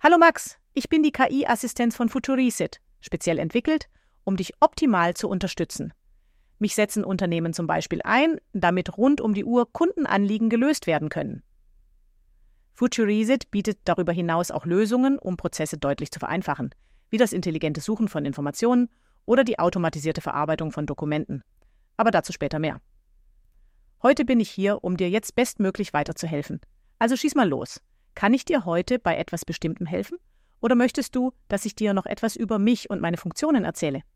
Hallo Max, ich bin die KI-Assistenz von Futurecit, speziell entwickelt, um dich optimal zu unterstützen. Mich setzen Unternehmen zum Beispiel ein, damit rund um die Uhr Kundenanliegen gelöst werden können. Futurecit bietet darüber hinaus auch Lösungen, um Prozesse deutlich zu vereinfachen, wie das intelligente Suchen von Informationen oder die automatisierte Verarbeitung von Dokumenten. Aber dazu später mehr. Heute bin ich hier, um dir jetzt bestmöglich weiterzuhelfen. Also schieß mal los. Kann ich dir heute bei etwas Bestimmtem helfen? Oder möchtest du, dass ich dir noch etwas über mich und meine Funktionen erzähle?